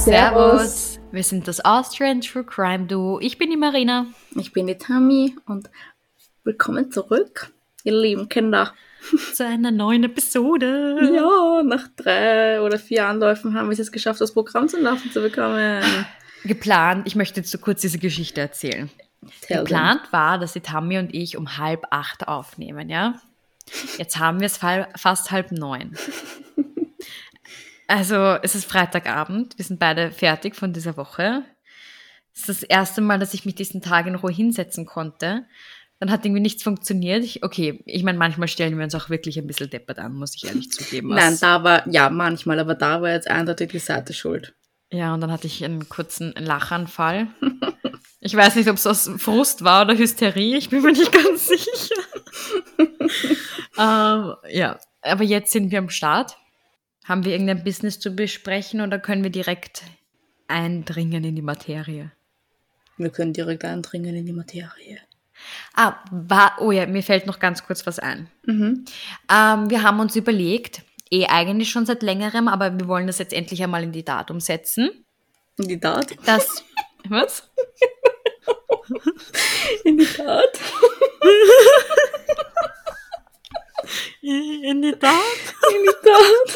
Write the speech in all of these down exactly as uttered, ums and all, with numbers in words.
Servus. Wir sind das Austrian True Crime Duo. Ich bin die Marina. Ich bin die Tammy und willkommen zurück, ihr lieben Kinder. Zu einer neuen Episode. Ja, nach drei oder vier Anläufen haben wir es jetzt geschafft, das Programm zum Laufen zu bekommen. Geplant, ich möchte jetzt so kurz diese Geschichte erzählen. Tell Geplant them. war, dass die Tammy und ich um halb acht aufnehmen, ja? Jetzt haben wir es fast halb neun. Also es ist Freitagabend, wir sind beide fertig von dieser Woche. Es ist das erste Mal, dass ich mich diesen Tag in Ruhe hinsetzen konnte. Dann hat irgendwie nichts funktioniert. Ich, okay, ich meine, manchmal stellen wir uns auch wirklich ein bisschen deppert an, muss ich ehrlich zugeben. Nein, da war, ja, manchmal, aber da war jetzt eindeutig die Seite schuld. Ja, und dann hatte ich einen kurzen Lachanfall. Ich weiß nicht, ob es aus Frust war oder Hysterie, ich bin mir nicht ganz sicher. ähm, ja, aber jetzt sind wir am Start. Haben wir irgendein Business zu besprechen oder können wir direkt eindringen in die Materie? Wir können direkt eindringen in die Materie. Ah, war, oh ja, mir fällt noch ganz kurz was ein. Mhm. Ähm, wir haben uns überlegt, eh eigentlich schon seit längerem, aber wir wollen das jetzt endlich einmal in die Tat umsetzen. In die Tat? Das, was? In die Tat? In die Tat? In die Tat?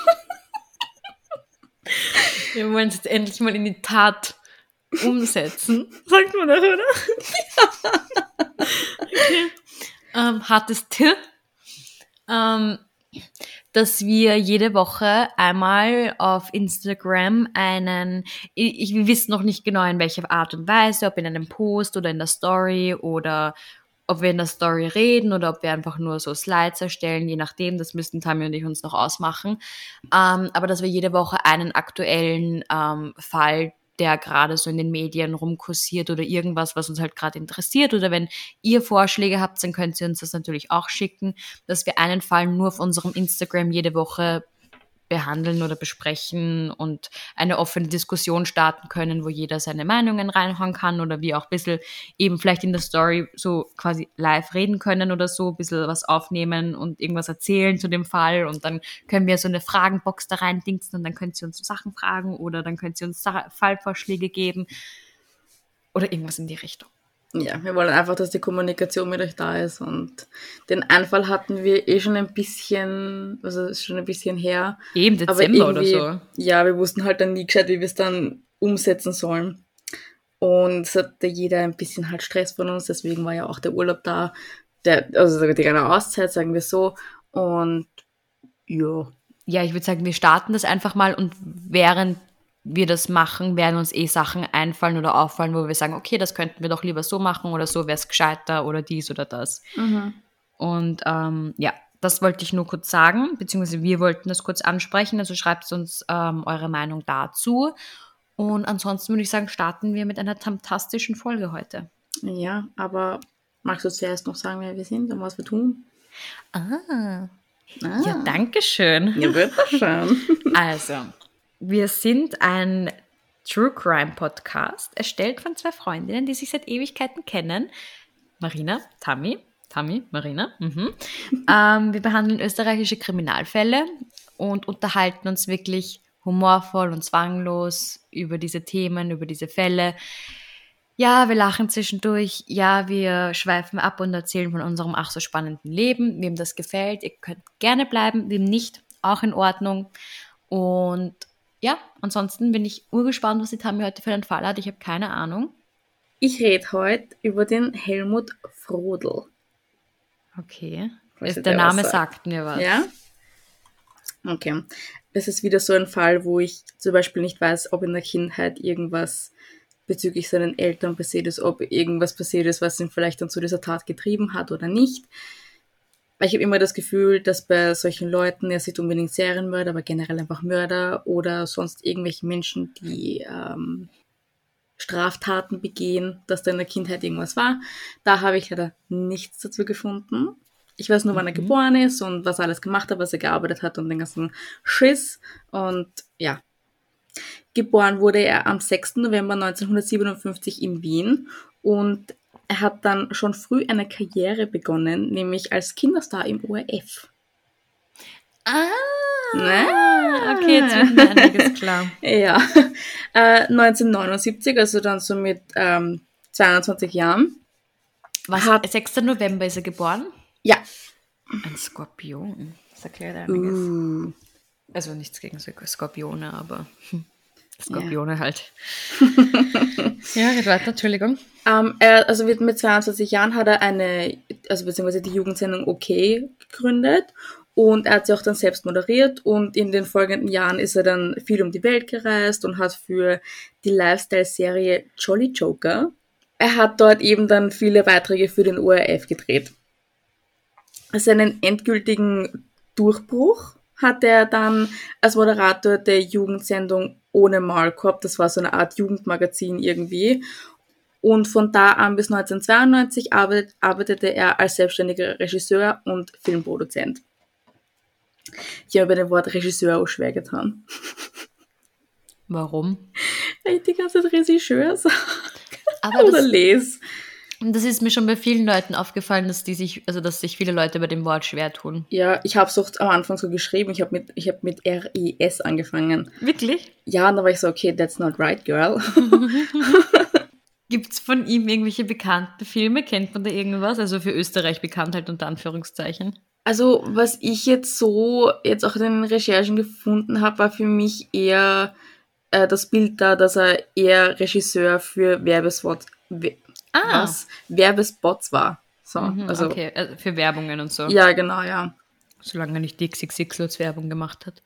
Wir wollen es jetzt endlich mal in die Tat umsetzen. Sagt man das, oder? Okay. Ähm, hartes Tipp. Ähm, dass wir jede Woche einmal auf Instagram einen, ich, wir wissen noch nicht genau in welcher Art und Weise, ob in einem Post oder in der Story oder ob wir in der Story reden oder ob wir einfach nur so Slides erstellen, je nachdem, das müssten Tammy und ich uns noch ausmachen. Ähm, aber dass wir jede Woche einen aktuellen ähm, Fall, der gerade so in den Medien rumkursiert oder irgendwas, was uns halt gerade interessiert, oder wenn ihr Vorschläge habt, dann könnt ihr uns das natürlich auch schicken, dass wir einen Fall nur auf unserem Instagram jede Woche behandeln oder besprechen und eine offene Diskussion starten können, wo jeder seine Meinungen reinhauen kann oder wir auch ein bisschen eben vielleicht in der Story so quasi live reden können oder so, ein bisschen was aufnehmen und irgendwas erzählen zu dem Fall und dann können wir so eine Fragenbox da rein dingsen und dann könnt ihr uns Sachen fragen oder dann könnt ihr uns Fallvorschläge geben oder irgendwas in die Richtung. Ja, wir wollen einfach, dass die Kommunikation mit euch da ist und den Einfall hatten wir eh schon ein bisschen, also ist schon ein bisschen her. Eben Dezember oder so. Ja, wir wussten halt dann nie gescheit, wie wir es dann umsetzen sollen. Und es hatte jeder ein bisschen halt Stress von uns, deswegen war ja auch der Urlaub da, der, also die kleine Auszeit, sagen wir so. Und ja. Ja, ich würde sagen, wir starten das einfach mal und während wir das machen, werden uns eh Sachen einfallen oder auffallen, wo wir sagen, okay, das könnten wir doch lieber so machen oder so wäre es gescheiter oder dies oder das. Mhm. Und ähm, ja, das wollte ich nur kurz sagen, beziehungsweise wir wollten das kurz ansprechen, also schreibt uns ähm, eure Meinung dazu. Und ansonsten würde ich sagen, starten wir mit einer fantastischen Folge heute. Ja, aber magst du zuerst noch sagen, wer wir sind und was wir tun? Ah, ah. Ja, danke schön. Ja, bitteschön. Also, wir sind ein True Crime Podcast, erstellt von zwei Freundinnen, die sich seit Ewigkeiten kennen. Marina, Tammy, Tammy, Marina. Mhm. ähm, wir behandeln österreichische Kriminalfälle und unterhalten uns wirklich humorvoll und zwanglos über diese Themen, über diese Fälle. Ja, wir lachen zwischendurch. Ja, wir schweifen ab und erzählen von unserem ach so spannenden Leben. Wem das gefällt, ihr könnt gerne bleiben, wem nicht, auch in Ordnung. Und ja, ansonsten bin ich urgespannt, was die Tammy heute für einen Fall hat. Ich habe keine Ahnung. Ich rede heute über den Helmut Frodl. Okay. Ist, der Name sagt. sagt mir was. Ja? Okay. Das ist wieder so ein Fall, wo ich zum Beispiel nicht weiß, ob in der Kindheit irgendwas bezüglich seinen Eltern passiert ist, ob irgendwas passiert ist, was ihn vielleicht dann zu dieser Tat getrieben hat oder nicht. Ich habe immer das Gefühl, dass bei solchen Leuten, er sieht unbedingt Serienmörder, aber generell einfach Mörder oder sonst irgendwelche Menschen, die ähm, Straftaten begehen, dass da in der Kindheit irgendwas war. Da habe ich leider nichts dazu gefunden. Ich weiß nur, wann er Mhm. geboren ist und was er alles gemacht hat, was er gearbeitet hat und den ganzen Schiss. Und ja, geboren wurde er am sechsten November neunzehnhundertsiebenundfünfzig in Wien und er hat dann schon früh eine Karriere begonnen, nämlich als Kinderstar im O R F. Ah, Ah, okay, jetzt wird mir einiges klar. Ja. Äh, neunzehnhundertneunundsiebzig, also dann so mit ähm, zweiundzwanzig Jahren. Was? Hat, sechster November ist er geboren? ja. Ein Skorpion. Das erklärt einiges. Uh, Also nichts gegen Skorpione, aber hm, ja. Skorpione halt. Ja, geht weiter, Entschuldigung. Ähm, er, also mit, mit zweiundzwanzig Jahren hat er eine, also beziehungsweise die Jugendsendung OK gegründet und er hat sie auch dann selbst moderiert und in den folgenden Jahren ist er dann viel um die Welt gereist und hat für die Lifestyle-Serie Jolly Joker, er hat dort eben dann viele Beiträge für den O R F gedreht. Seinen endgültigen Durchbruch hat er dann als Moderator der Jugendsendung Ohne Maulkorb, das war so eine Art Jugendmagazin irgendwie. Und von da an bis neunzehnhundertzweiundneunzig arbeit, arbeitete er als selbstständiger Regisseur und Filmproduzent. Ich habe bei dem Wort Regisseur auch schwer getan. Warum? Weil ich die ganze Zeit Regisseur sage. Aber Oder das, lese. das ist mir schon bei vielen Leuten aufgefallen, dass die sich, also dass sich viele Leute bei dem Wort schwer tun. Ja, ich habe es auch am Anfang so geschrieben. Ich habe mit, ich hab mit R I S angefangen. Wirklich? Ja, und da war ich so, okay, that's not right, girl. Gibt es von ihm irgendwelche bekannten Filme? Kennt man da irgendwas? Also für Österreich bekannt halt unter Anführungszeichen. Also, was ich jetzt so jetzt auch in den Recherchen gefunden habe, war für mich eher äh, das Bild da, dass er eher Regisseur für Werbespots, we- Ah. was? Werbespots war. So, Mhm, also, okay, also für Werbungen und so. ja, genau, ja. Solange er nicht die X X X als Werbung gemacht hat.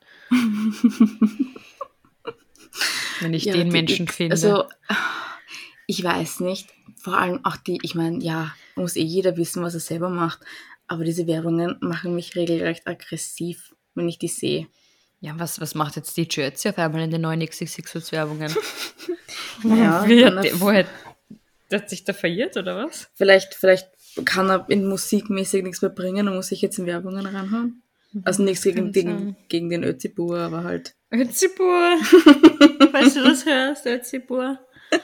Wenn ich ja, den die Menschen X- finde. Also, ich weiß nicht. Vor allem auch die, ich meine, ja, muss eh jeder wissen, was er selber macht. Aber diese Werbungen machen mich regelrecht aggressiv, wenn ich die sehe. Ja, was, was macht jetzt die Jersey auf einmal in den neuen X X X als Werbungen? Ja, Wie kann hat er- der, woher der hat sich da verirrt, oder was? Vielleicht, vielleicht kann er in musikmäßig nichts mehr bringen und muss sich jetzt in Werbungen reinhauen. Also nichts gegen, kann gegen, sein. gegen den Özibur, aber halt. Özibur. Falls du das hörst, Özibur.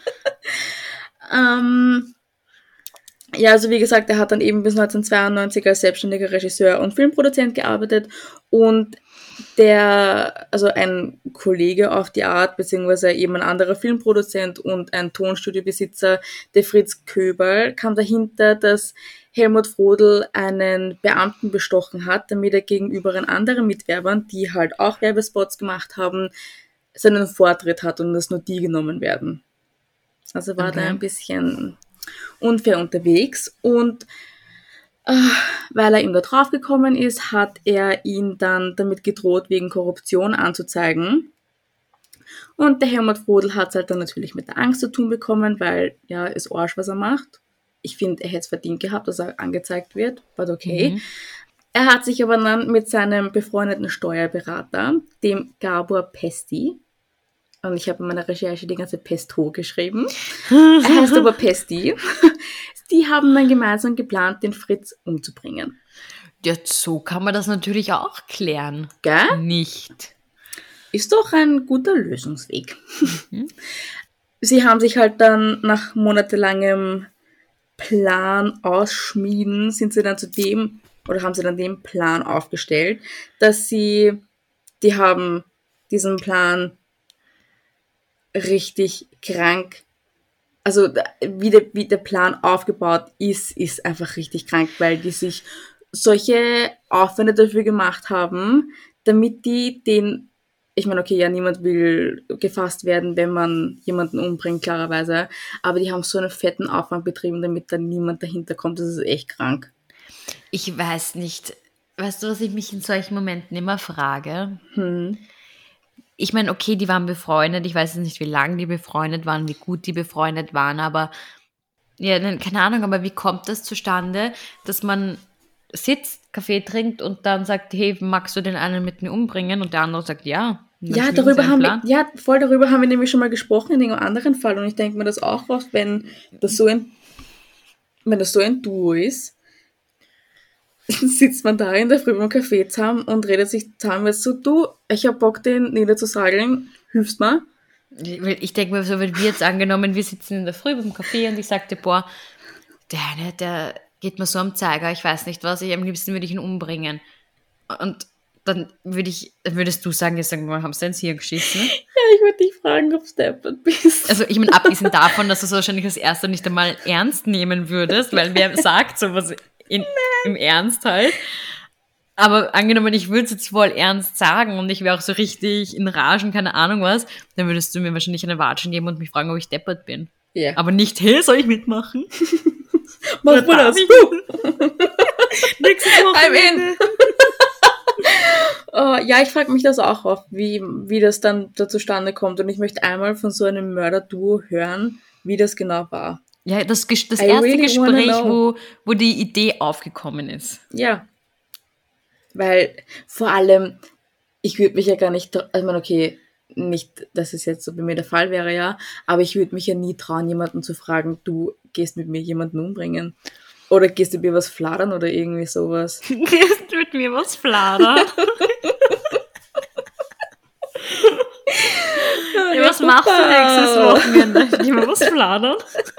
Ähm, ja, also wie gesagt, er hat dann eben bis neunzehnhundertzweiundneunzig als selbstständiger Regisseur und Filmproduzent gearbeitet und der, also ein Kollege auf die Art, beziehungsweise eben ein anderer Filmproduzent und ein Tonstudiobesitzer, der Fritz Köberl, kam dahinter, dass Helmut Frodl einen Beamten bestochen hat, damit er gegenüber den anderen Mitwerbern, die halt auch Werbespots gemacht haben, seinen Vortritt hat und dass nur die genommen werden. Also war Okay. da ein bisschen unfair unterwegs und äh, weil er ihm da draufgekommen ist, hat er ihn dann damit gedroht, wegen Korruption anzuzeigen. Und der Helmut Frodl hat es halt dann natürlich mit der Angst zu tun bekommen, weil ja, ist Arsch, was er macht. Ich finde, er hätte es verdient gehabt, dass er angezeigt wird, but okay. Mhm. Er hat sich aber dann mit seinem befreundeten Steuerberater, dem Gabor Pesti, und ich habe in meiner Recherche die ganze Pesto geschrieben, er heißt aber Pesti, die haben dann gemeinsam geplant, den Fritz umzubringen. Ja, so kann man das natürlich auch klären. Gell? Nicht. Ist doch ein guter Lösungsweg. Sie haben sich halt dann nach monatelangem Plan ausschmieden, sind sie dann zu dem, oder haben sie dann den Plan aufgestellt, dass sie, die haben diesen Plan richtig krank, also da- wie der, wie der Plan aufgebaut ist, ist einfach richtig krank, weil die sich solche Aufwände dafür gemacht haben, damit die den, ich meine, okay, ja, niemand will gefasst werden, wenn man jemanden umbringt, klarerweise, aber die haben so einen fetten Aufwand betrieben, damit da niemand dahinter kommt, das ist echt krank. Ich weiß nicht. Weißt du, was ich mich in solchen Momenten immer frage? Hm. Ich meine, okay, die waren befreundet. Ich weiß jetzt nicht, wie lange die befreundet waren, wie gut die befreundet waren, aber ja, dann, keine Ahnung, aber wie kommt das zustande, dass man sitzt, Kaffee trinkt und dann sagt, hey, magst du den einen mit mir umbringen? Und der andere sagt, ja. Und dann Ja, schmieden darüber sie einen haben Plan. wir, ja, voll darüber haben wir nämlich schon mal gesprochen in einem anderen Fall und ich denke mir das auch oft, wenn das so ein, wenn das so ein Duo ist, sitzt man da in der Früh beim Kaffee zusammen und redet sich zusammen, weißt du, du, ich hab Bock, den niederzusageln, hilfst mir? Weil Ich denke mir so, wenn wir jetzt angenommen, wir sitzen in der Früh beim Kaffee und ich sagte, boah, der eine, der geht mir so am Zeiger, ich weiß nicht was, ich am liebsten würde ich ihn umbringen. Und dann würde ich, würdest du sagen, jetzt sagen wir mal, haben sie ins Hirn geschissen? Ja, ich würde dich fragen, ob du deppert bist. Also ich meine, abgesehen davon, dass du es wahrscheinlich als Erster nicht einmal ernst nehmen würdest, weil wer sagt sowas in, im Ernst halt. Aber angenommen, ich würde es jetzt voll ernst sagen und ich wäre auch so richtig in Ragen, keine Ahnung was, dann würdest du mir wahrscheinlich eine Watschen geben und mich fragen, ob ich deppert bin. Ja. Aber nicht, hey, soll ich mitmachen? Mach mal das. Nächstes Wochenende. Oh, ja, ich frage mich das auch oft, wie, wie das dann da zustande kommt. Und ich möchte einmal von so einem Mörderduo hören, wie das genau war. Ja, das, das I erste really wanna Gespräch, know. wo, wo die Idee aufgekommen ist. Ja. Weil vor allem, ich würde mich ja gar nicht, also ich meine, okay, nicht, dass es jetzt so bei mir der Fall wäre, ja, aber ich würde mich ja nie trauen, jemanden zu fragen, du gehst mit mir jemanden umbringen. Oder gehst du mir was fladern oder irgendwie sowas. Gehst mit mir was fladern? Ja, was machst du nächstes Wochenende? Geh mal was fladern?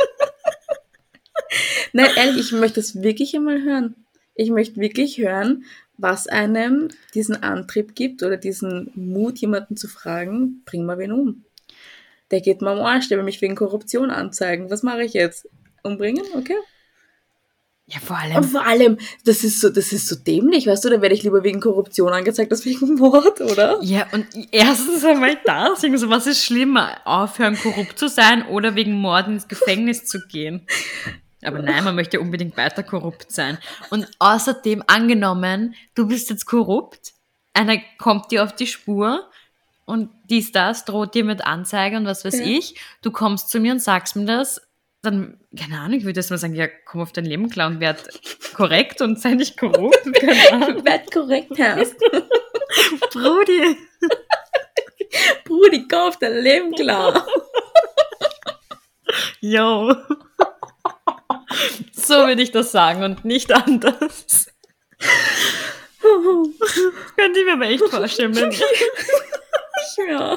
Nein, ehrlich, ich möchte das wirklich einmal hören. Ich möchte wirklich hören, was einem diesen Antrieb gibt oder diesen Mut, jemanden zu fragen, bring mal wen um. Der geht mir am Arsch, der will mich wegen Korruption anzeigen. Was mache ich jetzt? Umbringen? Okay. Ja, vor allem. Und vor allem, das ist so, das ist so dämlich, weißt du, da werde ich lieber wegen Korruption angezeigt als wegen Mord, oder? Ja, und erstens einmal das, so, was ist schlimmer, aufhören korrupt zu sein oder wegen Mord ins Gefängnis zu gehen? Aber nein, man möchte unbedingt weiter korrupt sein. Und außerdem angenommen, du bist jetzt korrupt, einer kommt dir auf die Spur und dies, das, droht dir mit Anzeige und was weiß Ja. ich, du kommst zu mir und sagst mir das, dann, keine Ahnung, ich würde jetzt mal sagen, ja, komm auf dein Leben klar und werd korrekt und sei nicht korrupt. Keine Ahnung. Werd korrekt, Herr. Brudi. Brudi, komm auf dein Leben klar. Yo. So würde ich das sagen und nicht anders. Könnte ich mir aber echt vorstellen. Wenn ich Ja.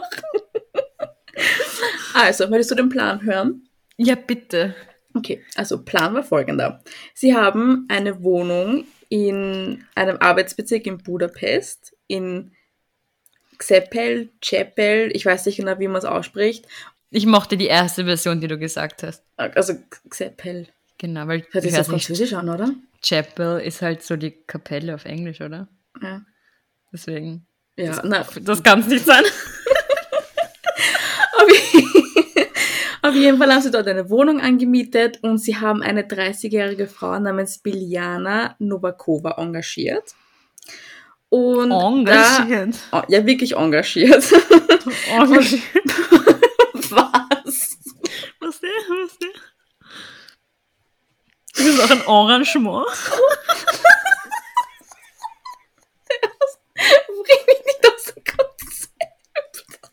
Also, möchtest du den Plan hören? ja, bitte. Okay, also Plan war folgender. Sie haben eine Wohnung in einem Arbeitsbezirk in Budapest, in Csepel, Csepel, ich weiß nicht genau, wie man es ausspricht. Ich mochte die erste Version, die du gesagt hast. Also Csepel. Genau, weil Hört sich ich so weiß nicht, französisch an, oder? Chapel ist halt so die Kapelle auf Englisch, oder? Ja. Deswegen. Ja, na, Das kann es nicht sein. auf jeden Fall haben sie dort eine Wohnung angemietet und sie haben eine dreißigjährige Frau namens Biljana Novakova engagiert. Und Engagiert. Da, oh, ja, wirklich engagiert. Engagiert. Was? Was der? Was der? Das ist auch ein Arrangement. Bring mich nicht aus dem Konzept.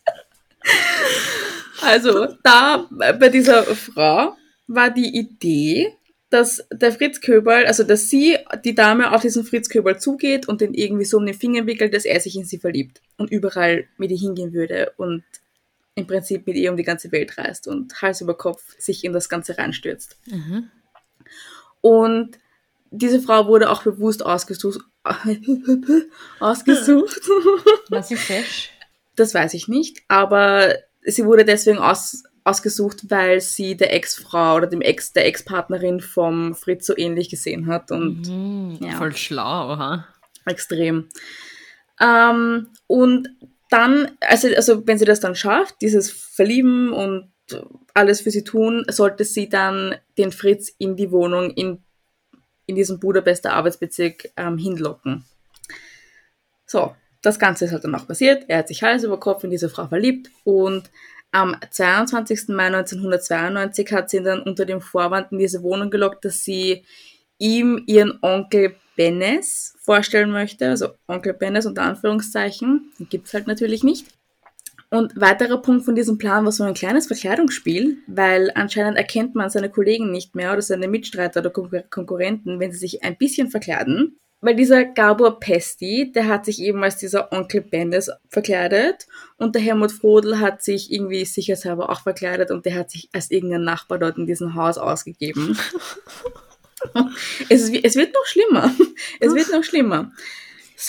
Also, da bei dieser Frau war die Idee, dass der Fritz Köberl, also dass sie, die Dame, auf diesen Fritz Köberl zugeht und den irgendwie so um den Finger wickelt, dass er sich in sie verliebt und überall mit ihr hingehen würde und im Prinzip mit ihr um die ganze Welt reist und Hals über Kopf sich in das Ganze reinstürzt. Mhm. Und diese Frau wurde auch bewusst ausgesucht. ausgesucht. Was ist fesch? Das weiß ich nicht, aber sie wurde deswegen aus, ausgesucht, weil sie der Ex-Frau oder dem Ex, der Ex-Partnerin vom Fritz so ähnlich gesehen hat und Mhm, ja. Voll schlau, ha? extrem. Ähm, und dann, also, also wenn sie das dann schafft, dieses Verlieben und alles für sie tun, sollte sie dann den Fritz in die Wohnung in, in diesem Budapester Arbeitsbezirk ähm, hinlocken. So, das Ganze ist halt dann auch passiert. Er hat sich Hals über Kopf in diese Frau verliebt und am zweiundzwanzigsten Mai neunzehnhundertzweiundneunzig hat sie ihn dann unter dem Vorwand in diese Wohnung gelockt, dass sie ihm ihren Onkel Benes vorstellen möchte, also Onkel Benes unter Anführungszeichen, den gibt's halt natürlich nicht. Und weiterer Punkt von diesem Plan war so ein kleines Verkleidungsspiel, weil anscheinend erkennt man seine Kollegen nicht mehr oder seine Mitstreiter oder Konkur- Konkurrenten, wenn sie sich ein bisschen verkleiden. Weil dieser Gabor Pesti, der hat sich eben als dieser Onkel Benes verkleidet und der Helmut Frodel hat sich irgendwie sicherheitshalber auch verkleidet und der hat sich als irgendein Nachbar dort in diesem Haus ausgegeben. es, ist, es wird noch schlimmer. Es wird noch schlimmer. So,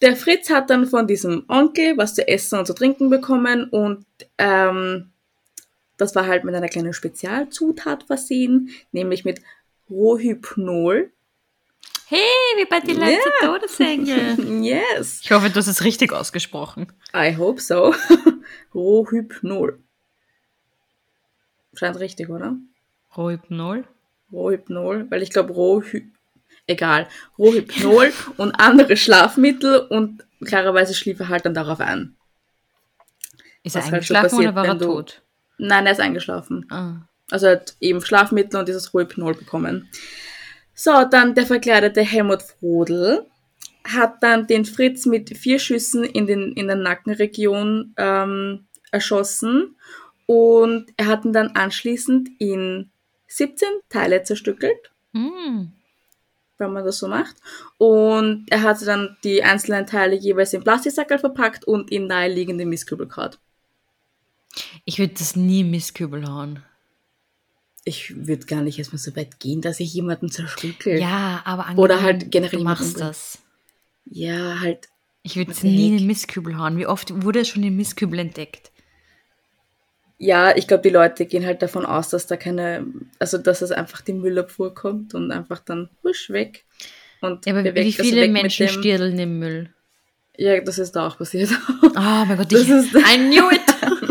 Der Fritz hat dann von diesem Onkel was zu essen und zu trinken bekommen und ähm, das war halt mit einer kleinen Spezialzutat versehen, nämlich mit Rohypnol. Hey, wie bei die letzte Ja. Todesengel. Yes. Ich hoffe, du hast es richtig ausgesprochen. I hope so. Rohypnol. Scheint richtig, oder? Rohypnol? Rohypnol, weil ich glaube Rohy... Egal. Rohypnol und andere Schlafmittel und klarerweise schlief er halt dann darauf ein. Ist er Was halt so eingeschlafen passiert, oder war er wenn du- tot? Nein, er ist eingeschlafen. Ah. Also er hat eben Schlafmittel und dieses Rohypnol bekommen. So, dann der verkleidete Helmut Frodel hat dann den Fritz mit vier Schüssen in, den, in der Nackenregion ähm, erschossen und er hat ihn dann anschließend in siebzehn Teile zerstückelt, Mm. wenn man das so macht. Und er hatte dann die einzelnen Teile jeweils in Plastiksackerl verpackt und in naheliegende Mistkübel gehauen. Ich würde das nie im Mistkübel hauen. Ich würde gar nicht erstmal so weit gehen, dass ich jemanden zerstückel. Ja, aber Oder angenommen, halt generell du jemanden machst umbringen. das. Ja, halt. Ich würde es What the nie in heck? den Mistkübel hauen. Wie oft wurde es schon im Mistkübel entdeckt? Ja, ich glaube, die Leute gehen halt davon aus, dass da keine, also dass es einfach die Müllabfuhr kommt und einfach dann husch weg. Und Ja, aber weg, wie also viele weg mit Menschen dem- stirdeln im Müll? Ja, das ist da auch passiert. Oh mein Gott, Das ich, ist- I knew it!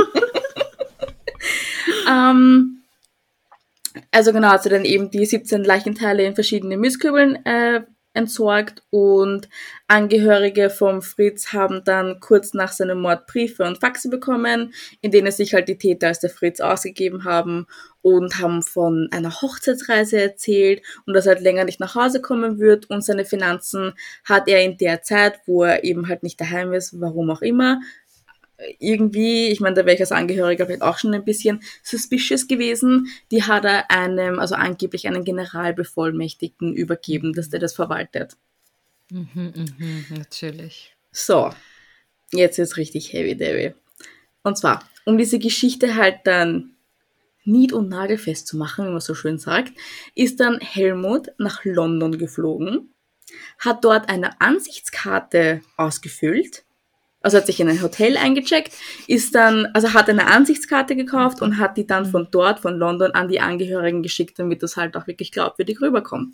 ähm, also genau, also dann eben die siebzehn Leichenteile in verschiedenen Mistkübeln äh, entsorgt und Angehörige vom Fritz haben dann kurz nach seinem Mord Briefe und Faxe bekommen, in denen sich halt die Täter als der Fritz ausgegeben haben und haben von einer Hochzeitsreise erzählt und dass er halt länger nicht nach Hause kommen wird und seine Finanzen hat er in der Zeit, wo er eben halt nicht daheim ist, warum auch immer, irgendwie, ich meine, da wäre ich als Angehöriger vielleicht auch schon ein bisschen suspicious gewesen, die hat er einem, also angeblich einem Generalbevollmächtigten übergeben, dass der das verwaltet. Mhm, mhm, natürlich. So, jetzt ist richtig heavy, Debbie. Und zwar, um diese Geschichte halt dann nied- und nagelfest zu machen, wie man so schön sagt, ist dann Helmut nach London geflogen, hat dort eine Ansichtskarte ausgefüllt, also hat sich in ein Hotel eingecheckt, ist dann, also hat eine Ansichtskarte gekauft und hat die dann von dort, von London, an die Angehörigen geschickt, damit das halt auch wirklich glaubwürdig rüberkommt.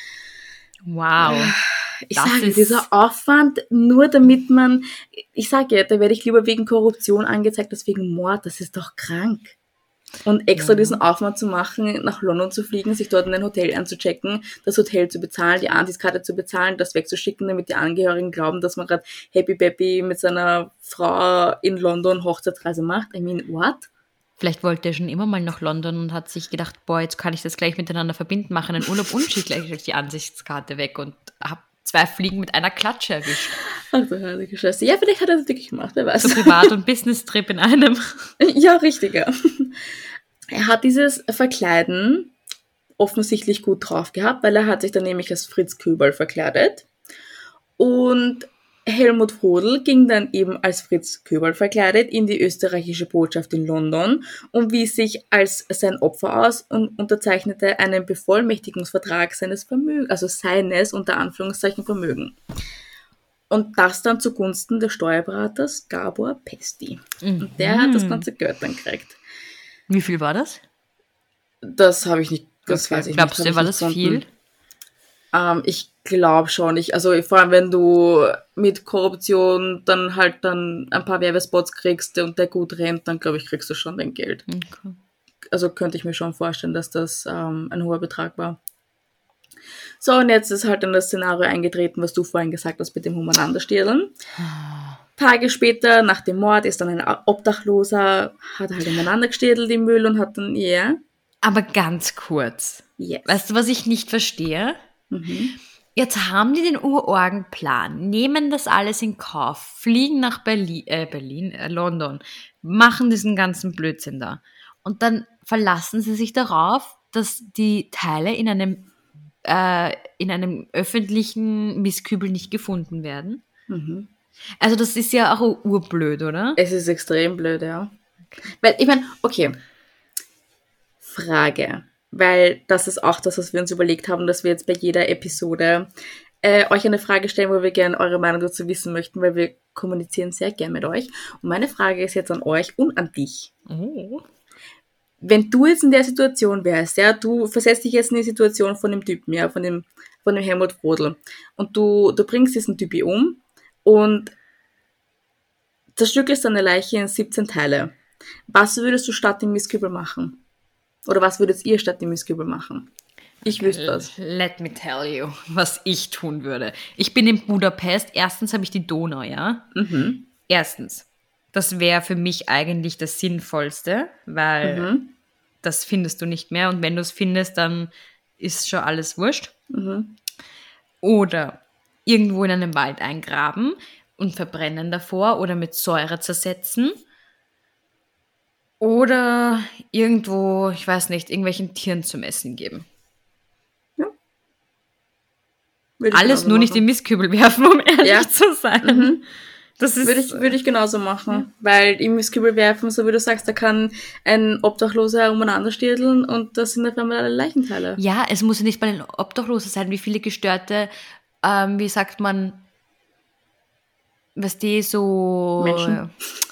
Wow. Ich Das sage, ist- dieser Aufwand, nur damit man, ich sage ja, da werde ich lieber wegen Korruption angezeigt als wegen Mord, das ist doch krank. Und extra Ja. diesen Aufwand zu machen, nach London zu fliegen, sich dort in ein Hotel einzuchecken, das Hotel zu bezahlen, die Ansichtskarte zu bezahlen, das wegzuschicken, damit die Angehörigen glauben, dass man gerade Happy Peppy mit seiner Frau in London Hochzeitsreise macht. I mean, what? Vielleicht wollte er schon immer mal nach London und hat sich gedacht, boah, jetzt kann ich das gleich miteinander verbinden, mache einen Urlaub und schicke gleich die Ansichtskarte weg und habe zwei Fliegen mit einer Klatsche erwischt. Ach du heilige Scheiße. Ja, vielleicht hat er das wirklich gemacht, wer weiß. So Privat- und Business-Trip in einem. Ja, richtig, ja. Er hat dieses Verkleiden offensichtlich gut drauf gehabt, weil er hat sich dann nämlich als Fritz Köberl verkleidet. Und Helmut Frodel ging dann eben als Fritz Köberl verkleidet in die österreichische Botschaft in London und wies sich als sein Opfer aus und unterzeichnete einen Bevollmächtigungsvertrag seines Vermögens, also seines unter Anführungszeichen Vermögen. Und das dann zugunsten des Steuerberaters Gabor Pesti. Und der hat das ganze Geld dann gekriegt. Wie viel war das? Das habe ich nicht, das Okay. weiß ich Glaubst nicht. du, hab war ich das nicht viel? gefunden. Ähm, ich glaube schon. Ich, also vor allem, wenn du mit Korruption dann halt dann ein paar Werbespots kriegst und der gut rennt, dann glaube ich, kriegst du schon dein Geld. Okay. Also könnte ich mir schon vorstellen, dass das ähm, ein hoher Betrag war. So, und jetzt ist halt dann das Szenario eingetreten, was du vorhin gesagt hast mit dem Humanander-Stehlen. Tage später, nach dem Mord, ist dann ein Obdachloser, hat halt umeinander gestedelt im Müll und hat dann, ja, yeah, Aber ganz kurz. yes. Weißt du, was ich nicht verstehe? Mhm. Jetzt haben die den Urorgenplan, nehmen das alles in Kauf, fliegen nach Berlin, äh, Berlin, äh, London, machen diesen ganzen Blödsinn da. Und dann verlassen sie sich darauf, dass die Teile in einem, äh, in einem öffentlichen Mistkübel nicht gefunden werden. Mhm. Also das ist ja auch urblöd, oder? Es ist extrem blöd, ja. Weil, ich meine, okay. Frage. Weil das ist auch das, was wir uns überlegt haben, dass wir jetzt bei jeder Episode äh, euch eine Frage stellen, wo wir gerne eure Meinung dazu wissen möchten, weil wir kommunizieren sehr gern mit euch. Und meine Frage ist jetzt an euch und an dich. Oh. Wenn du jetzt in der Situation wärst, ja, du versetzt dich jetzt in die Situation von dem Typen, ja, von dem, von dem Helmut Brodel, und du, du bringst diesen Typi um und zerstückelst deine Leiche in siebzehn Teile. Was würdest du statt dem Mistkübel machen? Oder was würdet ihr statt dem Mistkübel machen? Ich wüsste das. Let me tell you, was ich tun würde. Ich bin in Budapest. Erstens habe ich die Donau, ja? Mhm. Erstens. Das wäre für mich eigentlich das Sinnvollste, weil Mhm. das findest du nicht mehr. Und wenn du es findest, dann ist schon alles wurscht. Mhm. Oder irgendwo in einem Wald eingraben und verbrennen davor oder mit Säure zersetzen. Oder irgendwo, ich weiß nicht, irgendwelchen Tieren zum Essen geben. Würde ich Alles genauso nur nicht machen. in Mistkübel werfen, um ehrlich Ja. zu sein. Mhm. Das ist Würde ich, würde ich genauso machen. Weil im Mistkübel werfen, so wie du sagst, da kann ein Obdachloser umeinander stierteln und das sind auf einmal alle Leichenteile. Ja, es muss ja nicht bei den Obdachlosen sein, wie viele gestörte, ähm, wie sagt man, was die so... Menschen.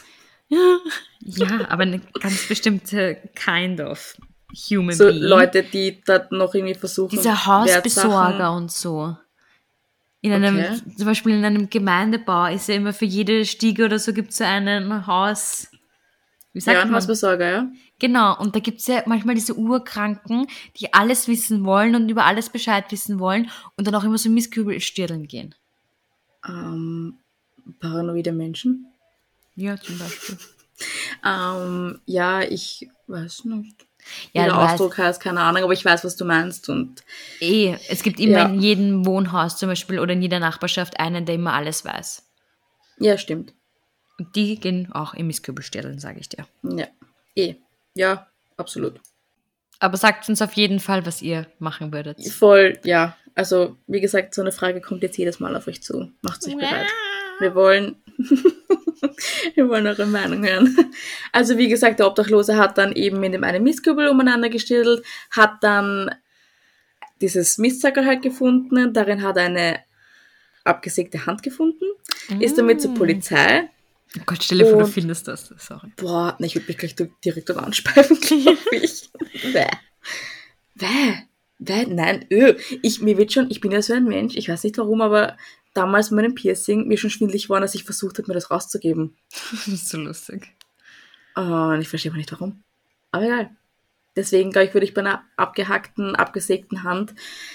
Ja, aber eine ganz bestimmte kind of human So being. Leute, die da noch irgendwie versuchen, Dieser Hausbesorger Wertsachen- und so. In einem, Okay. zum Beispiel in einem Gemeindebau ist ja immer für jede Stiege oder so gibt es so einen Haus... Wie sagt Ja, ein man? Hausbesorger, ja. Genau, und da gibt es ja manchmal diese Urkranken, die alles wissen wollen und über alles Bescheid wissen wollen und dann auch immer so Mistkübelstirdeln gehen. Ähm, paranoide Menschen. Ja, zum Beispiel. Ähm, ja, ich weiß nicht. Ja, Wie der du weißt, Ausdruck heißt, keine Ahnung, aber ich weiß, was du meinst. Und eh, es gibt immer Ja. in jedem Wohnhaus zum Beispiel oder in jeder Nachbarschaft einen, der immer alles weiß. ja, stimmt. Und die gehen auch in Mistkübelstirdeln, sage ich dir. Ja. Eh. Ja, absolut. Aber sagt uns auf jeden Fall, was ihr machen würdet. Voll, ja. Also, wie gesagt, so eine Frage kommt jetzt jedes Mal auf euch zu. Macht euch bereit. Wir wollen, wir wollen eure Meinung hören. Also, wie gesagt, der Obdachlose hat dann eben in dem einen Mistkübel umeinander gestirdelt, hat dann dieses Mistsackerl halt gefunden, darin hat er eine abgesägte Hand gefunden, ist damit zur Polizei. Oh Gott, stell dir vor, du Und- findest das. Sorry. Boah, na, ich würde mich gleich direkt dort anspeifen, glaube ich. Bäh. Bäh. Bäh, nein, öh. Ich, mir wird schon, ich bin ja so ein Mensch, ich weiß nicht warum, aber damals mit meinem Piercing mir schon schwindelig war, als ich versucht habe, mir das rauszugeben. Das ist so lustig. Und ich verstehe aber nicht warum. Aber egal. Deswegen, glaube ich, würde ich bei einer abgehackten, abgesägten Hand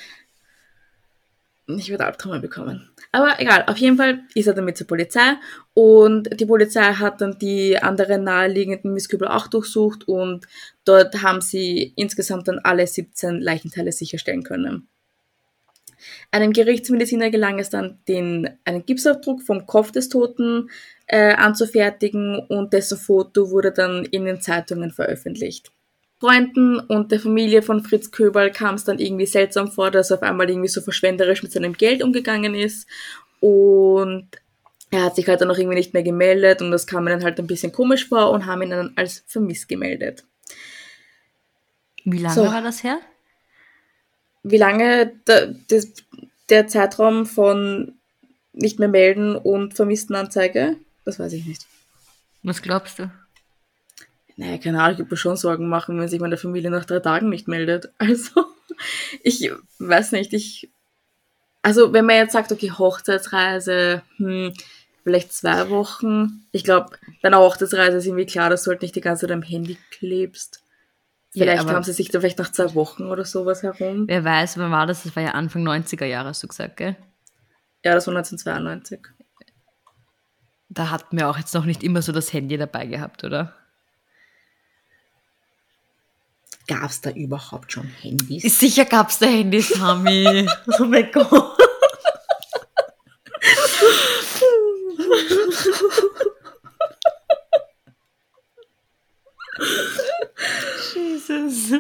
ich würde Albträume bekommen. Aber egal, auf jeden Fall ist er damit zur Polizei und die Polizei hat dann die anderen naheliegenden Mistkübel auch durchsucht und dort haben sie insgesamt dann alle siebzehn Leichenteile sicherstellen können. Einem Gerichtsmediziner gelang es dann, den, einen Gipsabdruck vom Kopf des Toten äh, anzufertigen und dessen Foto wurde dann in den Zeitungen veröffentlicht. Freunden und der Familie von Fritz Köberl kam es dann irgendwie seltsam vor, dass er auf einmal irgendwie so verschwenderisch mit seinem Geld umgegangen ist und er hat sich halt dann auch irgendwie nicht mehr gemeldet und das kam ihnen halt ein bisschen komisch vor und haben ihn dann als vermisst gemeldet. Wie lange So. war das her? Wie lange der, das, der Zeitraum von nicht mehr melden und Vermisstenanzeige, das weiß ich nicht. Was glaubst du? Naja, keine Ahnung, ich würde mir schon Sorgen machen, wenn sich meine Familie nach drei Tagen nicht meldet. Also, ich weiß nicht, ich... Also, wenn man jetzt sagt, okay, Hochzeitsreise, hm, vielleicht zwei Wochen. Ich glaube, bei einer Hochzeitsreise ist irgendwie klar, dass du halt nicht die ganze Zeit am Handy klebst. Vielleicht aber- haben sie sich da vielleicht nach zwei Wochen oder sowas herum. Wer weiß, wann war das? Das war ja Anfang neunziger Jahre, hast du gesagt, gell? Ja, das war neunzehnhundertzweiundneunzig. Da hatten wir auch jetzt noch nicht immer so das Handy dabei gehabt, oder? Gab es da überhaupt schon Handys? Sicher gab es da Handys, Tami. Oh mein Gott. Jesus.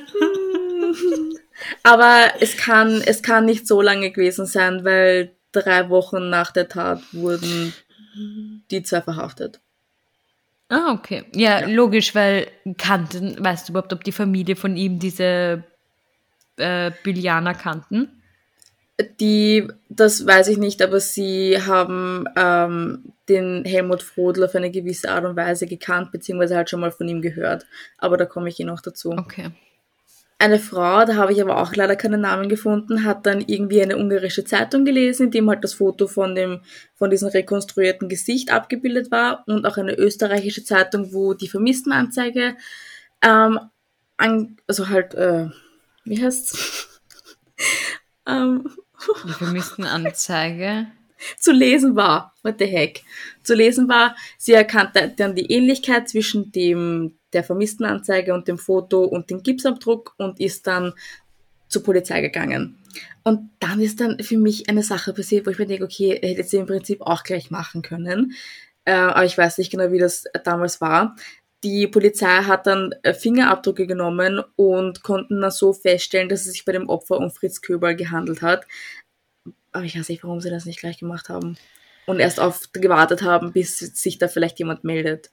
Aber es kann, es kann nicht so lange gewesen sein, weil drei Wochen nach der Tat wurden die zwei verhaftet. Ah, okay. Ja, Ja. logisch, weil kannten, weißt du überhaupt, ob die Familie von ihm diese äh, Billianer kannten? Die, das weiß ich nicht, aber sie haben ähm, den Helmut Frodl auf eine gewisse Art und Weise gekannt, beziehungsweise halt schon mal von ihm gehört. Aber da komme ich eh noch dazu. Okay. Eine Frau, da habe ich aber auch leider keinen Namen gefunden, hat dann irgendwie eine ungarische Zeitung gelesen, in dem halt das Foto von dem, von diesem rekonstruierten Gesicht abgebildet war, und auch eine österreichische Zeitung, wo die Vermisstenanzeige, ähm, an, also halt, äh, wie heißt's? ähm, Die Vermisstenanzeige. zu lesen war. What the heck? Zu lesen war, sie erkannte dann die Ähnlichkeit zwischen dem, der Vermisstenanzeige und dem Foto und dem Gipsabdruck und ist dann zur Polizei gegangen. Und dann ist dann für mich eine Sache passiert, wo ich mir denke, okay, hätte sie im Prinzip auch gleich machen können. Äh, aber ich weiß nicht genau, wie das damals war. Die Polizei hat dann Fingerabdrücke genommen und konnten dann so feststellen, dass es sich bei dem Opfer um Fritz Köberl gehandelt hat. Aber ich weiß nicht, warum sie das nicht gleich gemacht haben. Und erst auf gewartet haben, bis sich da vielleicht jemand meldet.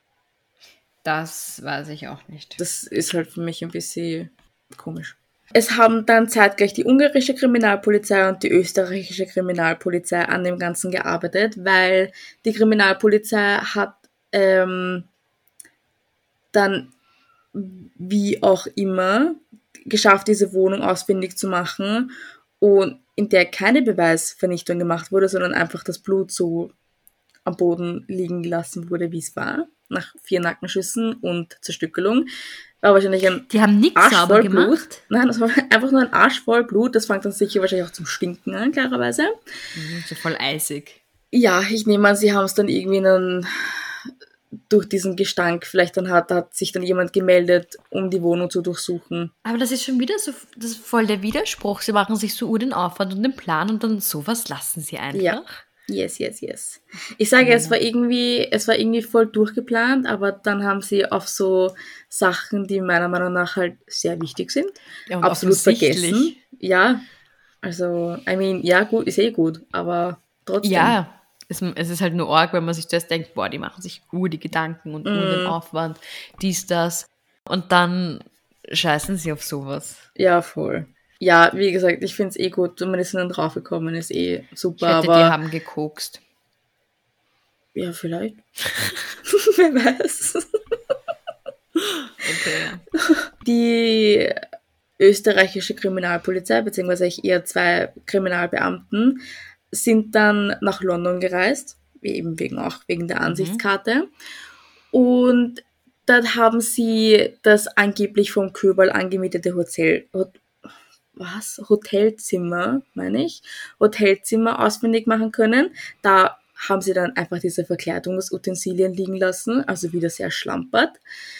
Das weiß ich auch nicht. Das ist halt für mich ein bisschen komisch. Es haben dann zeitgleich die ungarische Kriminalpolizei und die österreichische Kriminalpolizei an dem Ganzen gearbeitet, weil die Kriminalpolizei hat ähm, dann wie auch immer geschafft, diese Wohnung ausfindig zu machen, und in der keine Beweisvernichtung gemacht wurde, sondern einfach das Blut so am Boden liegen gelassen wurde, wie es war, nach vier Nackenschüssen und Zerstückelung. War wahrscheinlich ein Die haben nichts Arsch sauber voll gemacht. Blut. Nein, das war einfach nur ein Arsch voll Blut. Das fängt dann sicher wahrscheinlich auch zum Stinken an, klarerweise. Mhm, so voll eisig. Ja, ich nehme an, sie haben es dann irgendwie in einen, durch diesen Gestank, vielleicht dann hat, hat sich dann jemand gemeldet, um die Wohnung zu durchsuchen. Aber das ist schon wieder so, das ist voll der Widerspruch. Sie machen sich so ur den Aufwand und den Plan und dann sowas lassen sie einfach. Ja. Yes, yes, yes. Ich sage, es war irgendwie, es war irgendwie voll durchgeplant, aber dann haben sie auf so Sachen, die meiner Meinung nach halt sehr wichtig sind, Ja, und absolut offensichtlich. vergessen. Ja, also, I mean, ja, gut, ist eh gut, aber trotzdem. Ja, es, es ist halt nur arg, wenn man sich das denkt, boah, die machen sich ur die Gedanken und ur den Aufwand, dies, das. Und dann scheißen sie auf sowas. Ja, voll. Ja, wie gesagt, ich finde es eh gut, man ist dann draufgekommen, ist eh super, Ich wette, aber... die haben gekokst. Ja, vielleicht. Wer weiß. Okay. Die österreichische Kriminalpolizei, beziehungsweise ich eher zwei Kriminalbeamten, sind dann nach London gereist, eben wegen auch wegen der Ansichtskarte. Und dort haben sie das angeblich vom Köberl angemietete Hotel, was? Hotelzimmer, meine ich, Hotelzimmer ausfindig machen können. Da haben sie dann einfach diese Verkleidungsutensilien liegen lassen, also wieder sehr schlampert.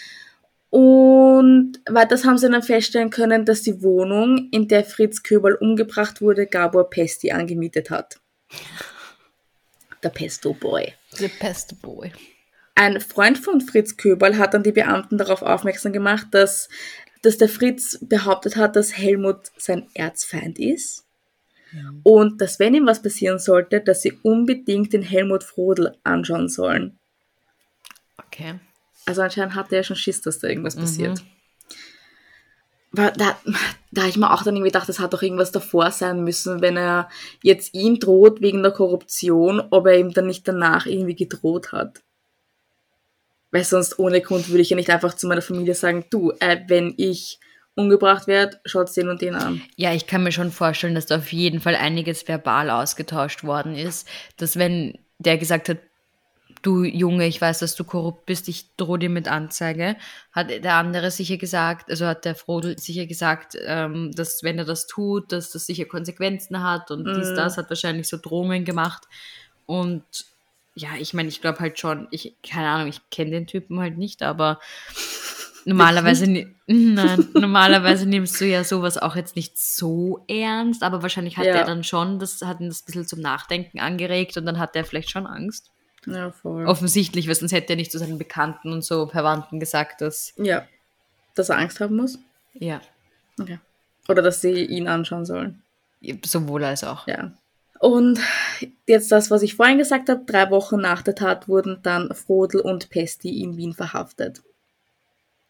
Und weiters haben sie dann feststellen können, dass die Wohnung, in der Fritz Köberl umgebracht wurde, Gabor Pesti angemietet hat. Der Pesto Boy. The Pesto Boy. Ein Freund von Fritz Köberl hat dann die Beamten darauf aufmerksam gemacht, dass, dass der Fritz behauptet hat, dass Helmut sein Erzfeind ist. Mhm. Und dass, wenn ihm was passieren sollte, dass sie unbedingt den Helmut Frodl anschauen sollen. Okay. Also anscheinend hatte er schon Schiss, dass da irgendwas Mhm. passiert. Da, da habe ich mir auch dann irgendwie gedacht, das hat doch irgendwas davor sein müssen, wenn er jetzt ihm droht wegen der Korruption, ob er ihm dann nicht danach irgendwie gedroht hat. Weil sonst ohne Grund würde ich ja nicht einfach zu meiner Familie sagen, du, äh, wenn ich umgebracht werde, schaut den und den an. Ja, ich kann mir schon vorstellen, dass da auf jeden Fall einiges verbal ausgetauscht worden ist, dass wenn der gesagt hat, du Junge, ich weiß, dass du korrupt bist, ich drohe dir mit Anzeige, hat der andere sicher gesagt, also hat der Frodl sicher gesagt, ähm, dass wenn er das tut, dass das sicher Konsequenzen hat und Mm. dies, das, hat wahrscheinlich so Drohungen gemacht. Und ja, ich meine, ich glaube halt schon, ich, keine Ahnung, ich kenne den Typen halt nicht, aber normalerweise, ne- nein, normalerweise nimmst du ja sowas auch jetzt nicht so ernst, aber wahrscheinlich hat Ja. der dann schon, das hat ihn das ein bisschen zum Nachdenken angeregt und dann hat der vielleicht schon Angst. Ja, voll. Offensichtlich, weil sonst hätte er nicht zu seinen Bekannten und so Verwandten gesagt, dass, Ja. Dass er Angst haben muss? ja, Okay. Oder dass sie ihn anschauen sollen. sowohl als auch. Ja. Und jetzt das, was ich vorhin gesagt habe, drei Wochen nach der Tat wurden dann Frodl und Pesti in Wien verhaftet.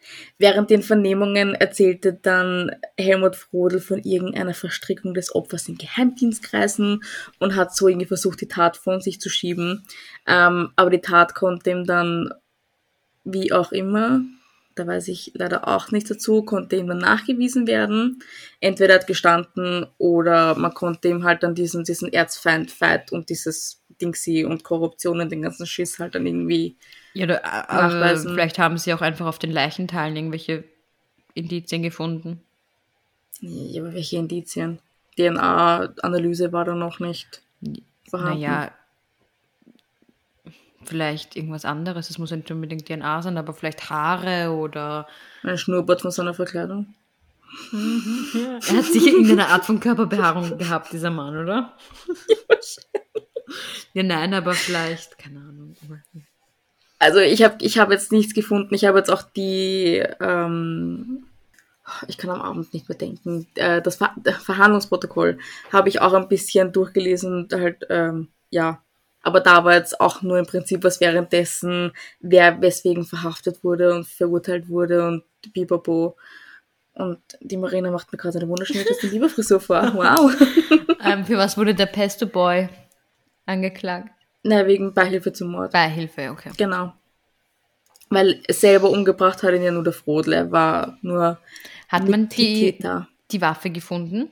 Während den Vernehmungen erzählte dann Helmut Frodel von irgendeiner Verstrickung des Opfers in Geheimdienstkreisen und hat so irgendwie versucht, die Tat von sich zu schieben. Ähm, aber die Tat konnte ihm dann, wie auch immer, da weiß ich leider auch nichts dazu, konnte ihm dann nachgewiesen werden. Entweder er hat gestanden oder man konnte ihm halt dann diesen, diesen Erzfeind-Fight und dieses Dingsy und Korruption und den ganzen Schiss halt dann irgendwie Ja, oder, äh, nachweisen. Vielleicht haben sie auch einfach auf den Leichenteilen irgendwelche Indizien gefunden. Ja, aber welche Indizien? D N A-Analyse war da noch nicht vorhanden. Naja, vielleicht irgendwas anderes. Es muss nicht unbedingt D N A sein, aber vielleicht Haare oder... Ein Schnurrbart von seiner Verkleidung. Er hat sicher irgendeine Art von Körperbehaarung gehabt, dieser Mann, oder? Ja, wahrscheinlich. Ja, nein, aber vielleicht, keine Ahnung. Also ich habe ich hab jetzt nichts gefunden. Ich habe jetzt auch die... Ähm, ich kann am Abend nicht mehr denken. Äh, das Ver- Verhandlungsprotokoll habe ich auch ein bisschen durchgelesen und halt, ähm, ja... Aber da war jetzt auch nur im Prinzip was währenddessen, wer weswegen verhaftet wurde und verurteilt wurde und pipapo. Und die Marina macht mir gerade eine wunderschöne Justin Bieber Frisur vor. Wow. Ähm, für was wurde der Pesto Boy angeklagt? Na, wegen Beihilfe zum Mord. Beihilfe, okay. Genau. Weil selber umgebracht hat ihn ja nur der Frodel. Er war nur Hat man die, Täter. die Waffe gefunden?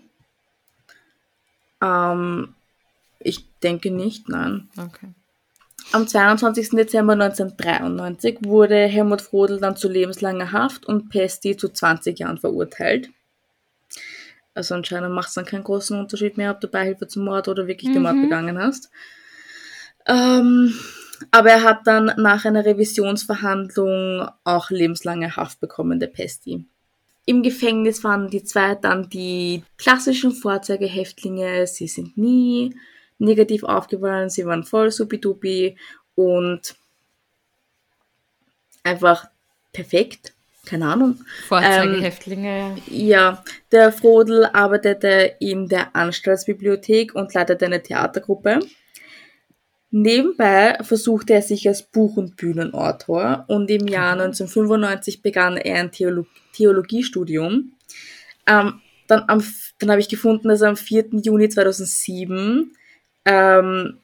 Ähm... Ich denke nicht, nein. Okay. Am zweiundzwanzigsten Dezember neunzehnhundertdreiundneunzig wurde Helmut Frodel dann zu lebenslanger Haft und Pesti zu zwanzig Jahren verurteilt. Also anscheinend macht es dann keinen großen Unterschied mehr, ob du Beihilfe zum Mord oder wirklich den Mord begangen hast. Ähm, aber er hat dann nach einer Revisionsverhandlung auch lebenslange Haft bekommen, der Pesti. Im Gefängnis waren die zwei dann die klassischen Vorzeigehäftlinge. Sie sind nie negativ aufgefallen, sie waren voll supidupi und einfach perfekt. Keine Ahnung. Vorzeigehäftlinge. Ähm, ja, der Frodel arbeitete in der Anstaltsbibliothek und leitete eine Theatergruppe. Nebenbei versuchte er sich als Buch- und Bühnenautor und im Jahr neunzehnhundertfünfundneunzig begann er ein Theolo- Theologiestudium. Ähm, dann am, dann habe ich gefunden, dass er am vierten Juni zweitausendsieben ähm,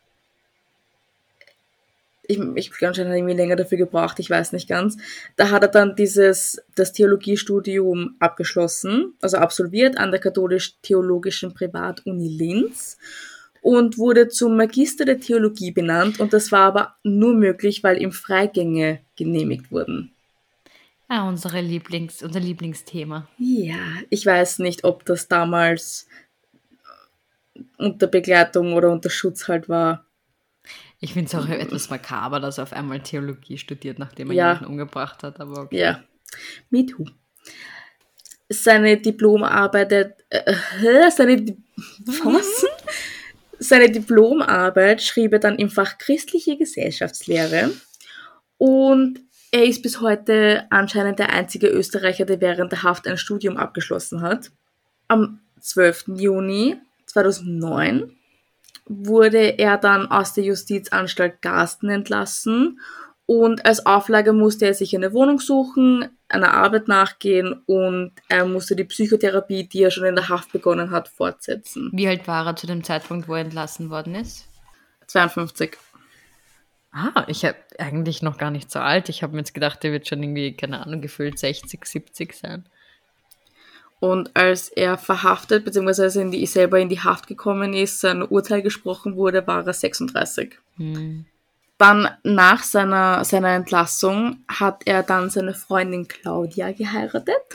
ich, ich glaube, anscheinend hat er irgendwie länger dafür gebraucht, ich weiß nicht ganz. Da hat er dann dieses, das Theologiestudium abgeschlossen, also absolviert an der Katholisch-Theologischen Privatuni Linz und wurde zum Magister der Theologie benannt und das war aber nur möglich, weil ihm Freigänge genehmigt wurden. Ah, unsere Lieblings, unser Lieblingsthema. Ja, ich weiß nicht, ob das damals unter Begleitung oder unter Schutz halt war. Ich finde es auch etwas makaber, dass er auf einmal Theologie studiert, nachdem er Ja. jemanden umgebracht hat, aber okay. Ja, me too. Seine Diplomarbeit, äh, seine, Di- was? Seine Diplomarbeit schrieb er dann im Fach Christliche Gesellschaftslehre und er ist bis heute anscheinend der einzige Österreicher, der während der Haft ein Studium abgeschlossen hat. Am zwölften Juni zweitausendneun wurde er dann aus der Justizanstalt Garsten entlassen und als Auflage musste er sich eine Wohnung suchen, einer Arbeit nachgehen und er musste die Psychotherapie, die er schon in der Haft begonnen hat, fortsetzen. Wie alt war er zu dem Zeitpunkt, wo er entlassen worden ist? zweiundfünfzig. Ah, ich habe eigentlich noch gar nicht so alt. Ich habe mir jetzt gedacht, der wird schon irgendwie, keine Ahnung, gefühlt sechzig, siebzig sein. Und als er verhaftet, beziehungsweise als er in die, selber in die Haft gekommen ist, sein Urteil gesprochen wurde, war er sechsunddreißig. Hm. Dann nach seiner, seiner Entlassung hat er dann seine Freundin Claudia geheiratet.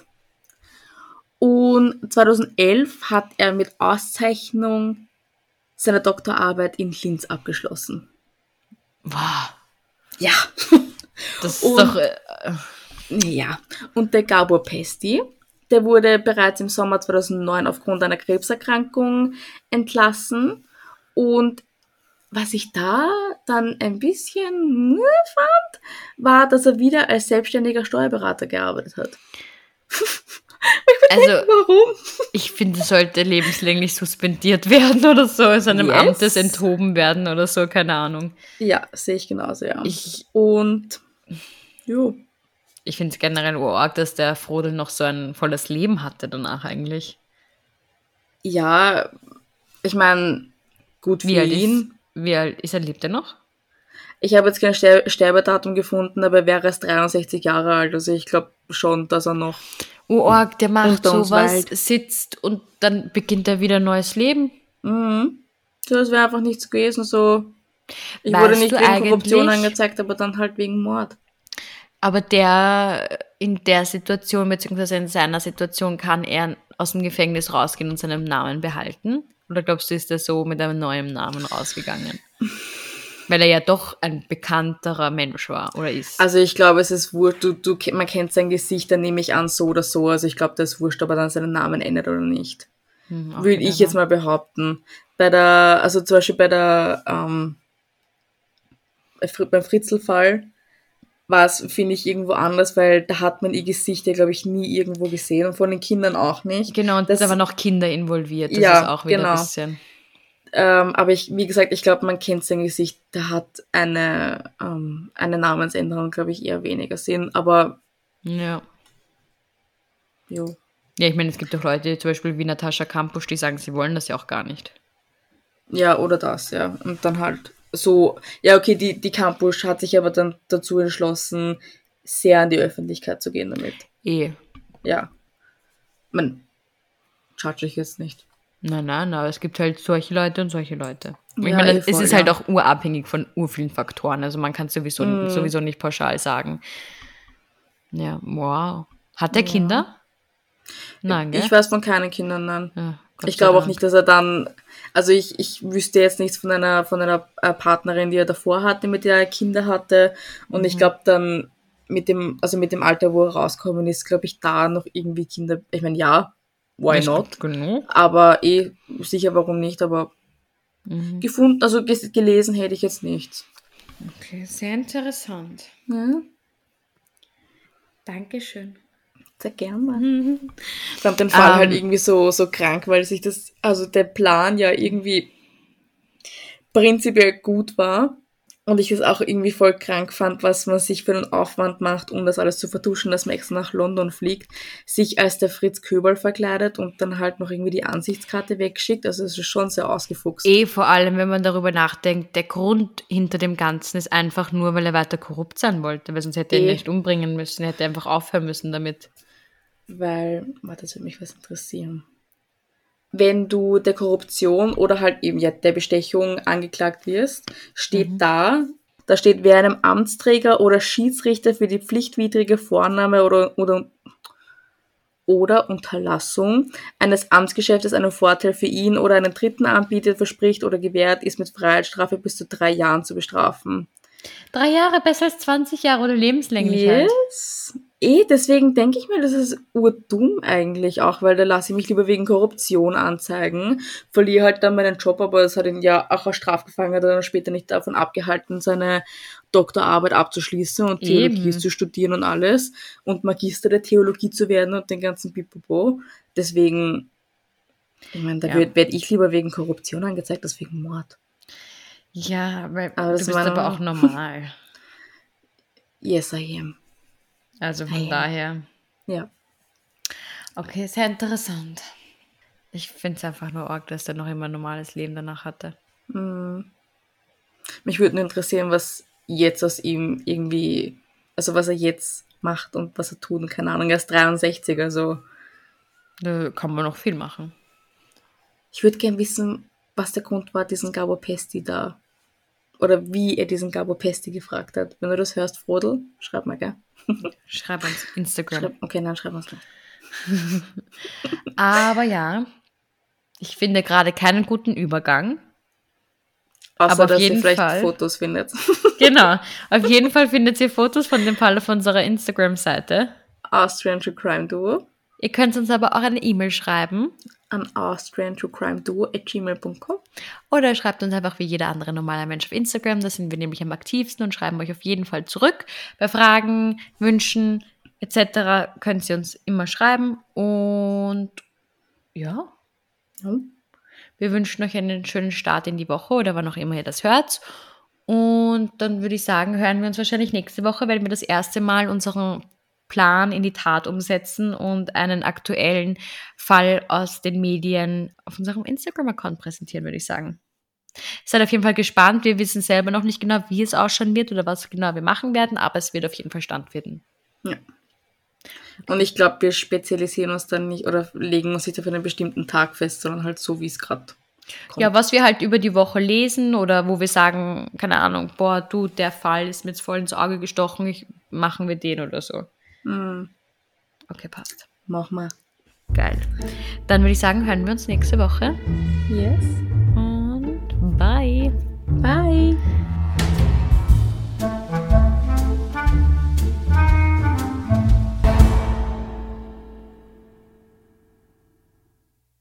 Und zweitausendelf hat er mit Auszeichnung seine Doktorarbeit in Linz abgeschlossen. Wow, Ja. das ist Und- doch... Äh, Ja. Und der Gabor Pesti, der wurde bereits im Sommer zweitausendneun aufgrund einer Krebserkrankung entlassen. Und was ich da dann ein bisschen Mühe fand, war, dass er wieder als selbstständiger Steuerberater gearbeitet hat. also, Warum? ich finde, es sollte lebenslänglich suspendiert werden oder so, aus einem Yes. Amtes enthoben werden oder so, keine Ahnung. Ja, sehe ich genauso, ja. Ich, Und, jo. Ich finde es generell urarg, dass der Frodel noch so ein volles Leben hatte danach eigentlich. Ja, ich meine, gut für Wie alt ist, ihn. wie alt ist er, lebt er noch? Ich habe jetzt kein Ster Sterbedatum gefunden, aber er wäre erst dreiundsechzig Jahre alt. Also ich glaube schon, dass er noch Urarg, der macht unter uns sowas, weilt. sitzt und dann beginnt er wieder ein neues Leben. Mhm. So, es wäre einfach nichts gewesen. So, ich Weißt wurde nicht du wegen Korruption eigentlich- angezeigt, aber dann halt wegen Mord. Aber der in der Situation, beziehungsweise in seiner Situation, kann er aus dem Gefängnis rausgehen und seinen Namen behalten? Oder glaubst du, ist er so mit einem neuen Namen rausgegangen? Weil er ja doch ein bekannterer Mensch war oder ist. Also ich glaube, es ist wurscht. Du, du, man kennt sein Gesicht, dann nehme ich an, so oder so. Also ich glaube, das ist wurscht, ob er dann seinen Namen ändert oder nicht. Hm, auch Würde wieder ich jetzt wahr. mal behaupten. Bei der, also zum Beispiel bei der, ähm, bei Fr- beim Fritzl-Fall war es, finde ich, irgendwo anders, weil da hat man ihr Gesicht ja, glaube ich, nie irgendwo gesehen und von den Kindern auch nicht. Genau, und Das- da waren noch Kinder involviert. Das Ja, ist auch wieder genau. ein bisschen. Ähm, aber ich, wie gesagt, ich glaube, man kennt sein Gesicht, da hat eine, ähm, eine Namensänderung, glaube ich, eher weniger Sinn. Aber Ja. jo. Ja, ich meine, es gibt auch Leute, zum Beispiel wie Natascha Kampusch, die sagen, sie wollen das ja auch gar nicht. Ja, oder das, ja. Und dann halt so, ja, okay, die, die Campus hat sich aber dann dazu entschlossen, sehr an die Öffentlichkeit zu gehen damit. Eh. Ja. Man, judge ich jetzt nicht. Nein, nein, aber es gibt halt solche Leute und solche Leute. Ich Ja, meine, eh es voll, ist halt ja. auch urabhängig von urvielen Faktoren. Also man kann es sowieso, Mm. sowieso nicht pauschal sagen. Ja, wow. Hat er Ja. Kinder? Nein, gell? Ich weiß von keinen Kindern, nein. Ja, Gott Ich sei glaube auch Dank. nicht, dass er dann, also ich, ich wüsste jetzt nichts von einer, von einer äh, Partnerin, die er davor hatte, mit der er Kinder hatte. Und ich glaube dann mit dem, also mit dem Alter, wo er rausgekommen ist, glaube ich, da noch irgendwie Kinder, ich meine, ja, why Es not? gibt genug. Aber eh, sicher warum nicht, aber Mhm. gefunden, also ges- gelesen hätte ich jetzt nichts. Okay, sehr interessant. Ja, Dankeschön. sehr gerne. Ich fand den Fall Ähm, halt irgendwie so, so krank, weil sich das, also der Plan ja irgendwie prinzipiell gut war und ich es auch irgendwie voll krank fand, was man sich für einen Aufwand macht, um das alles zu vertuschen, dass man extra nach London fliegt, sich als der Fritz Köberl verkleidet und dann halt noch irgendwie die Ansichtskarte wegschickt. Also es ist schon sehr ausgefuchst. Eh, vor allem, wenn man darüber nachdenkt, der Grund hinter dem Ganzen ist einfach nur, weil er weiter korrupt sein wollte, weil sonst hätte er ihn Eh. nicht umbringen müssen, er hätte einfach aufhören müssen damit. Weil, warte, das würde mich was interessieren. Wenn du der Korruption oder halt eben ja der Bestechung angeklagt wirst, steht da, da steht, wer einem Amtsträger oder Schiedsrichter für die pflichtwidrige Vornahme oder, oder, oder Unterlassung eines Amtsgeschäftes einen Vorteil für ihn oder einen Dritten anbietet, verspricht oder gewährt, ist mit Freiheitsstrafe bis zu drei Jahren zu bestrafen. Drei Jahre besser als zwanzig Jahre oder lebenslänglich halt. Yes. Eh, deswegen denke ich mir, das ist urdumm eigentlich auch, weil da lasse ich mich lieber wegen Korruption anzeigen, verliere halt dann meinen Job, aber es hat ihn ja auch als Strafgefangener hat er dann später nicht davon abgehalten, seine Doktorarbeit abzuschließen und Theologie Eben. zu studieren und alles und Magister der Theologie zu werden und den ganzen Pipapo. Deswegen, ich meine, da Ja. werde werd ich lieber wegen Korruption angezeigt als wegen Mord. Ja, weil Aber du das bist war- aber auch normal. Yes, I am. Also von Ah, ja. daher. Ja. Okay, sehr interessant. Ich finde es einfach nur arg, dass er noch immer ein normales Leben danach hatte. Mich würde nur interessieren, was jetzt aus ihm irgendwie, also was er jetzt macht und was er tut. Und keine Ahnung, er ist dreiundsechzig, also Da kann man noch viel machen. ich würde gern wissen, was der Grund war, diesen Gabor Pesti da. Oder wie er diesen Gabor Pesti gefragt hat. Wenn du das hörst, Frodel, schreib mal, gell? Schreib uns Instagram. Schreib, okay, nein, schreib uns nicht. Aber ja, ich finde gerade keinen guten Übergang. Außer, Aber auf dass jeden ihr vielleicht Fall- Fotos findet. Genau. Auf jeden Fall findet ihr Fotos von dem Fall auf unserer Instagram-Seite. Austrian True Crime Duo Ihr könnt uns aber auch eine E-Mail schreiben. an austrian true crime duo at gmail dot com. Oder schreibt uns einfach wie jeder andere normale Mensch auf Instagram. Da sind wir nämlich am aktivsten und schreiben euch auf jeden Fall zurück. Bei Fragen, Wünschen et cetera könnt ihr uns immer schreiben. Und ja, Ja. wir wünschen euch einen schönen Start in die Woche oder wann auch immer ihr das hört. Und dann würde ich sagen, hören wir uns wahrscheinlich nächste Woche, wenn wir das erste Mal unseren Plan in die Tat umsetzen und einen aktuellen Fall aus den Medien auf unserem Instagram-Account präsentieren, würde ich sagen. Seid auf jeden Fall gespannt. Wir wissen selber noch nicht genau, wie es ausschauen wird oder was genau wir machen werden, aber es wird auf jeden Fall stattfinden. Ja. Und ich glaube, wir spezialisieren uns dann nicht oder legen uns nicht auf einen bestimmten Tag fest, sondern halt so, wie es gerade kommt. Ja, was wir halt über die Woche lesen oder wo wir sagen, keine Ahnung, boah, du, der Fall ist mir jetzt voll ins Auge gestochen, ich, machen wir den oder so. Mm, Okay, passt. mach mal. Geil. Dann würde ich sagen, hören wir uns nächste Woche. Yes.